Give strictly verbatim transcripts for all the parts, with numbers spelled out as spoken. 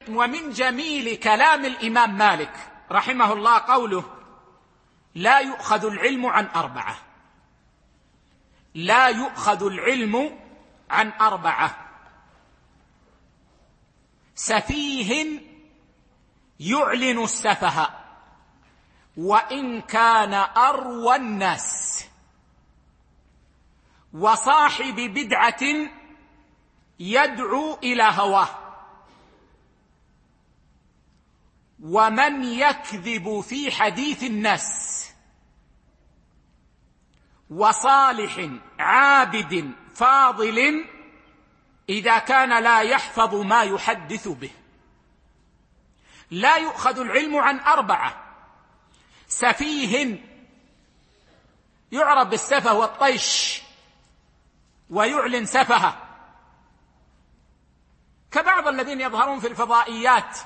ومن جميل كلام الإمام مالك رحمه الله قوله: لا يؤخذ العلم عن أربعة. لا يؤخذ العلم عن أربعة: سفيه يعلن السفه وإن كان أروى الناس، وصاحب بدعة يدعو إلى هواه، ومن يكذب في حديث الناس، وصالح عابد فاضل إذا كان لا يحفظ ما يحدث به. لا يؤخذ العلم عن أربعة: سفيه يعرف بالسفه والطيش ويعلن سفهه، كبعض الذين يظهرون في الفضائيات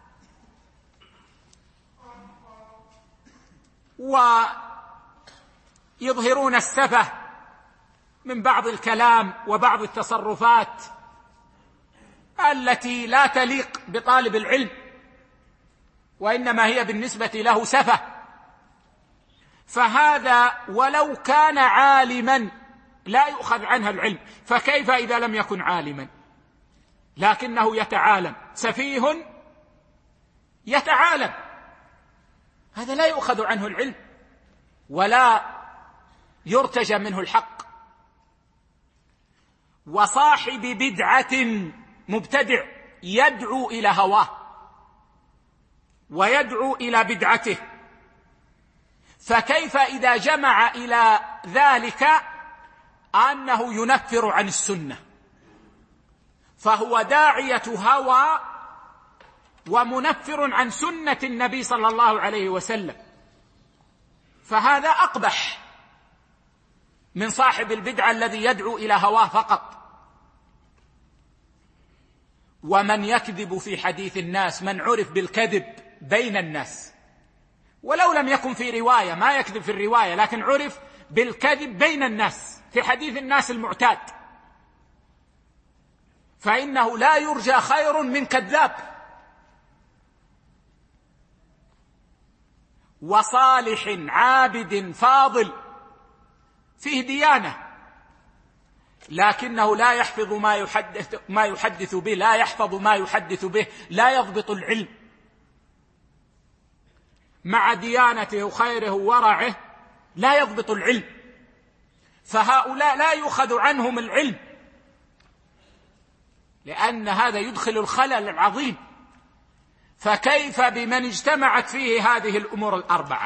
ويظهرون السفه من بعض الكلام وبعض التصرفات التي لا تليق بطالب العلم، وإنما هي بالنسبة له سفه. فهذا ولو كان عالما لا يؤخذ عنه العلم، فكيف إذا لم يكن عالما لكنه يتعالم؟ سفيه يتعالم، هذا لا يؤخذ عنه العلم ولا يرتجى منه الحق. وصاحب بدعة مبتدع يدعو إلى هواه ويدعو إلى بدعته، فكيف إذا جمع إلى ذلك أنه ينفر عن السنة، فهو داعية هوى ومنفر عن سنة النبي صلى الله عليه وسلم، فهذا أقبح من صاحب البدعة الذي يدعو إلى هواه فقط. ومن يكذب في حديث الناس، من عرف بالكذب بين الناس ولو لم يكن في رواية، ما يكذب في الرواية لكن عرف بالكذب بين الناس في حديث الناس المعتاد، فإنه لا يرجى خير من كذاب. وصالح عابد فاضل فيه ديانة لكنه لا يحفظ ما يحدث ما يحدث به لا يحفظ ما يحدث به لا يضبط العلم، مع ديانته وخيره وورعه لا يضبط العلم، فهؤلاء لا يؤخذ عنهم العلم، لأن هذا يدخل الخلل العظيم. فكيف بمن اجتمعت فيه هذه الأمور الأربعة؟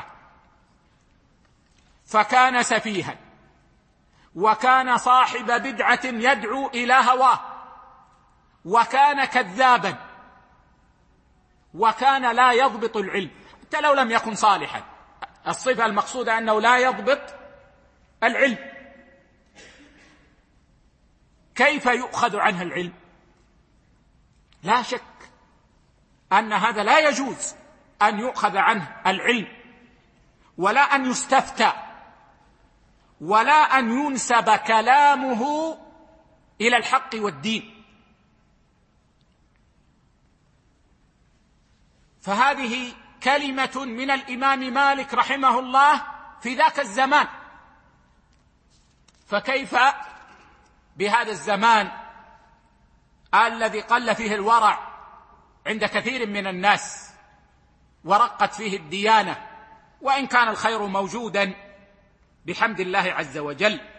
فكان سفيها، وكان صاحب بدعة يدعو إلى هواه، وكان كذابا، وكان لا يضبط العلم حتى لو لم يكن صالحا. الصفة المقصودة أنه لا يضبط العلم. كيف يؤخذ عنه العلم؟ لا شك أن هذا لا يجوز أن يؤخذ عنه العلم، ولا أن يستفتى، ولا أن ينسب كلامه إلى الحق والدين. فهذه كلمة من الإمام مالك رحمه الله في ذاك الزمان، فكيف بهذا الزمان الذي قل فيه الورع عند كثير من الناس ورقت فيه الديانة، وإن كان الخير موجودا بحمد الله عز وجل.